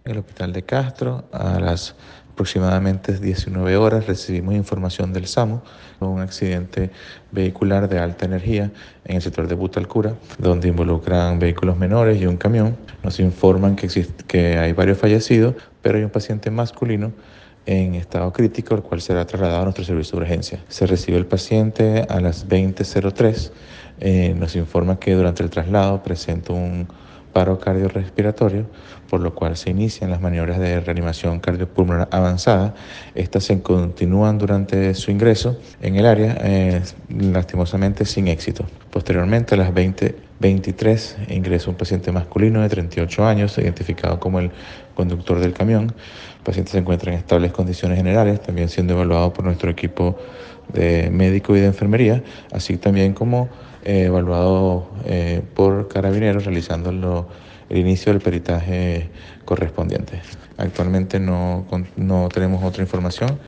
En el hospital de Castro, a las aproximadamente 19 horas, recibimos información del SAMU, un accidente vehicular de alta energía en el sector de Butalcura, donde involucran vehículos menores y un camión. Nos informan que hay varios fallecidos, pero hay un paciente masculino en estado crítico, el cual será trasladado a nuestro servicio de urgencia. Se recibe el paciente a las 20:03. Nos informa que durante el traslado presenta un paro cardiorrespiratorio, por lo cual se inician las maniobras de reanimación cardiopulmonar avanzada. Estas se continúan durante su ingreso en el área, lastimosamente sin éxito. Posteriormente, a las 20:23, ingresa un paciente masculino de 38 años, identificado como el conductor del camión. El paciente se encuentra en estables condiciones generales, también siendo evaluado por nuestro equipo de médico y de enfermería, así también como evaluado por carabineros realizando el inicio del peritaje correspondiente. Actualmente no tenemos otra información.